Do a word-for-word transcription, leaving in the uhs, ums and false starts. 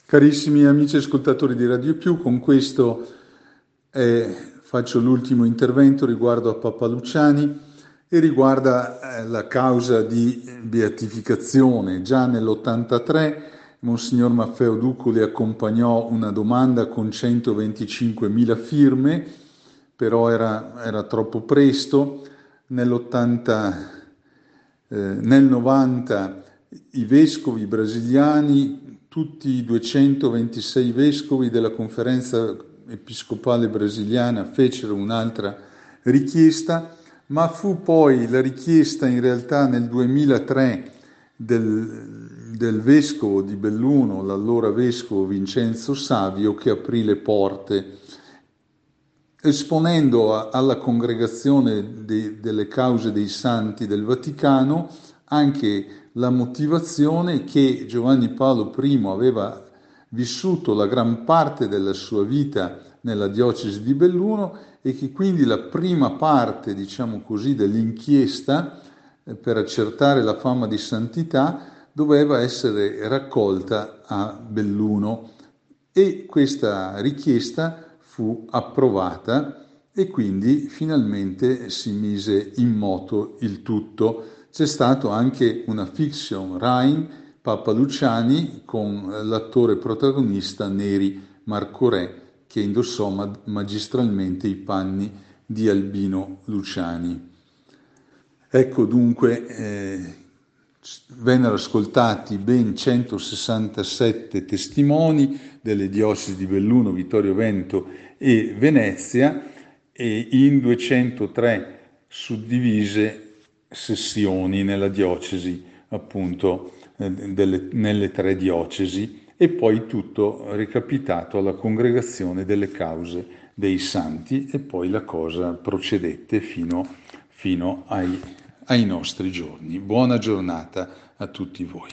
Carissimi amici ascoltatori di Radio Più, con questo eh, faccio l'ultimo intervento riguardo a Papa Luciani e riguarda eh, la causa di beatificazione. Già nell'ottantatré Monsignor Maffeo Duccoli accompagnò una domanda con centoventicinquemila firme, però era, era troppo presto. Nell'ottanta, eh, nel novanta i vescovi brasiliani, tutti i duecentoventisei vescovi della conferenza episcopale brasiliana fecero un'altra richiesta, ma fu poi la richiesta in realtà nel duemilatré del, del vescovo di Belluno, l'allora vescovo Vincenzo Savio, che aprì le porte esponendo a, alla congregazione de, delle cause dei santi del Vaticano anche la motivazione che Giovanni Paolo I aveva vissuto la gran parte della sua vita nella diocesi di Belluno e che quindi la prima parte, diciamo così, dell'inchiesta eh, per accertare la fama di santità doveva essere raccolta a Belluno e questa richiesta fu approvata e quindi finalmente si mise in moto il tutto. C'è stato anche una fiction Rai, Papa Luciani, con l'attore protagonista Neri Marcorè, che indossò magistralmente i panni di Albino Luciani. Ecco dunque, eh, vennero ascoltati ben centosessantasette testimoni delle diocesi di Belluno, Vittorio Veneto e Venezia e in duecentotré suddivise sessioni nella diocesi, appunto, eh, delle, nelle tre diocesi e poi tutto recapitato alla congregazione delle cause dei santi e poi la cosa procedette fino, fino ai, ai nostri giorni. Buona giornata a tutti voi.